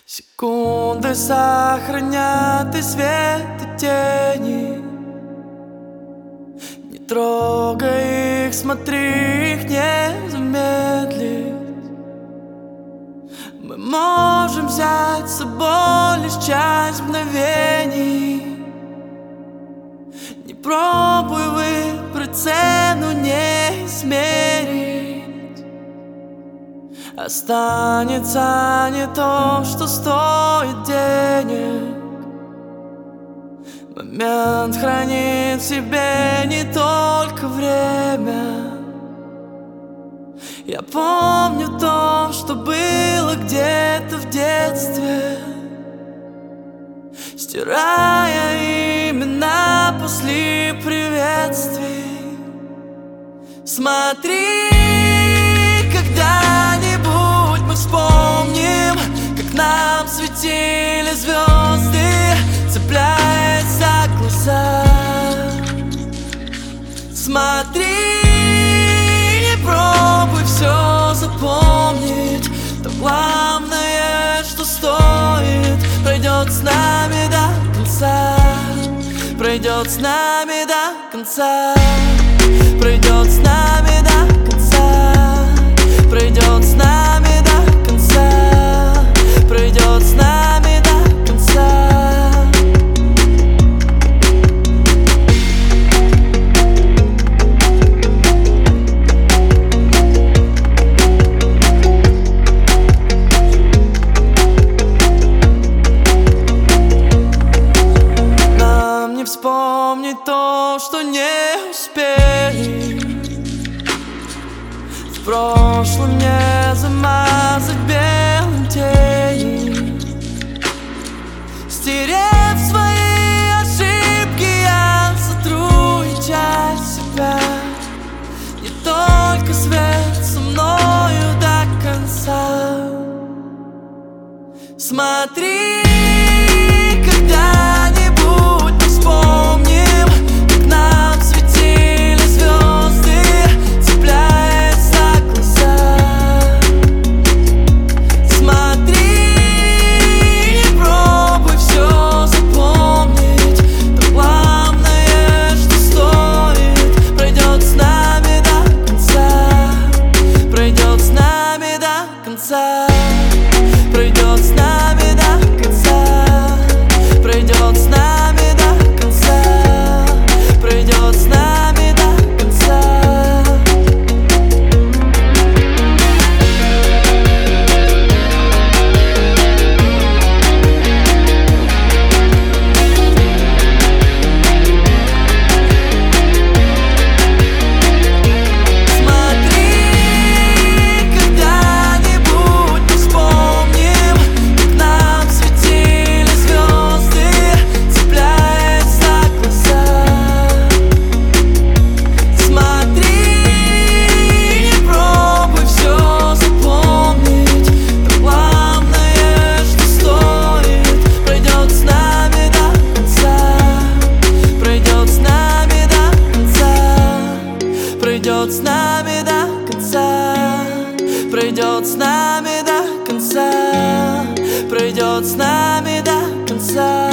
Секунды сохранят и свет, и тени. Не трогай их, смотри, их не замедлить. Мы можем взять с собой лишь часть мгновений. Не пробуй выбрать цену, не измерить. Останется не то, что стоит денег. Момент хранит в себе не только время. Я помню то, что было где-то в детстве, стирая имена после приветствий. Смотри, когда-нибудь мы вспомним, как нам светили звезды, цепляясь за глаза. Смотри, не пробуй все запомнить. То главное, что стоит, пройдет с нами до конца. Пройдет с нами до конца. Пройдет с нами до конца. Пройдет с нами до конца. Пройдет с нами до конца. Нам не вспомнить то, что не успели. В прошлом не замазать белым тени. Стерев свои ошибки, я сотру и часть себя. Не только свет со мною до конца. Смотри, когда-нибудь мы вспомним, как нам светили звезды, цепляясь за глаза. Смотри, не пробуй все запомнить. То главное, что стоит, пройдет с нами до конца. Пройдет с нами до конца. Пройдет с нами до конца. Пройдет с нами до конца. Пройдет с нами до конца. Смотри, когда-нибудь мы вспомним, как нам светили звезды, цепляясь за глаза. Смотри, не пробуй все запомнить. То главное, что стоит, пройдет с нами до конца. Пройдет с нами до конца. Пройдет с нами до конца. Пройдет с нами до конца. Пройдет с нами до конца.